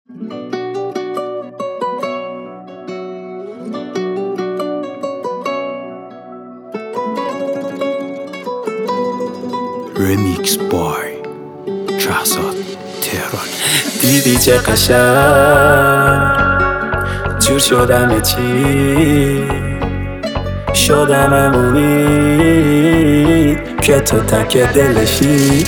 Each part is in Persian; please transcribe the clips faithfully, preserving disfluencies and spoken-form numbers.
Remix by شهزاد تهرانی. دیدی چه قشنگ جور شدم چی شدم امید که تو تک دلشی.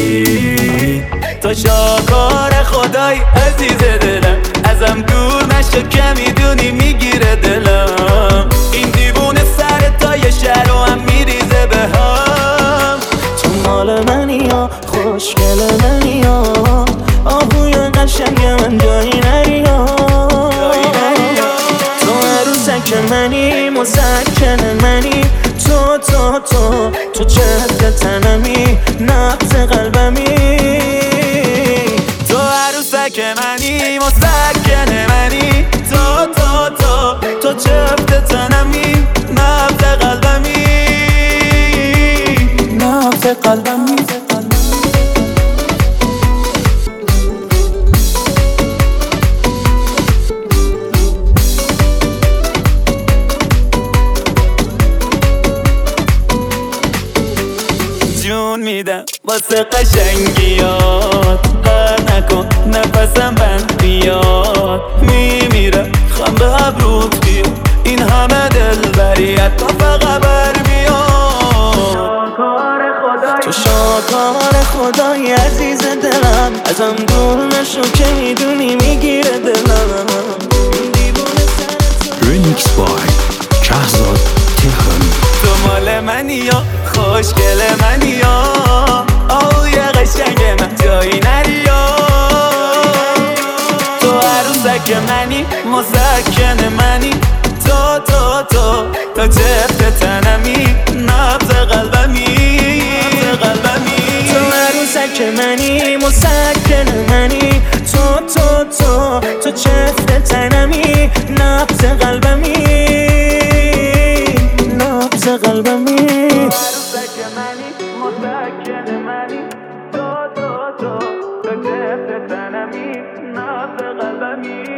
تو شاکار خدای عزیز دلم، ازم دور نشو که میدونی میگیره دلم. این دیوونه سر تا یه شهر و هم میریزه به هم. تو مال منی یا خوشگل منی یا آهوی قشنگ من جایی نری یا تو عروسک منی مسکن منی. تو تو تو تو جهد تنمی نبض قلبمی. تو عروسک منی مسکن منی. تو تو تو تو جهد تنمی نبض قلبمی نبض قلبمی. جون میدم واسه قشنگیات، قر نکن نفسم بند بیاد. میمیرم خم به ابروت بیاد، این همه دلبریت تا فقط بر بیاد. تو شاکار خدای عزیز دلم، ازم دور نشو که میدونی میگیره دلم. Remix by شهزاد تهرانی. تو مال منی یا خوشگل منی یا آه یه قشنگ من جایی نری یا تو عروسک منی مسکن منی. تو تو تو تو جفت تنمی نبض قلبمی قلبمی. تو عروسک منی مسکن منی. تو تو تو تو جفت تنمی نبض قلبمی نبض قلبمی. عروسک منی مسکن منی. تو تو تو تو جفت تنمی نبض قلبمی.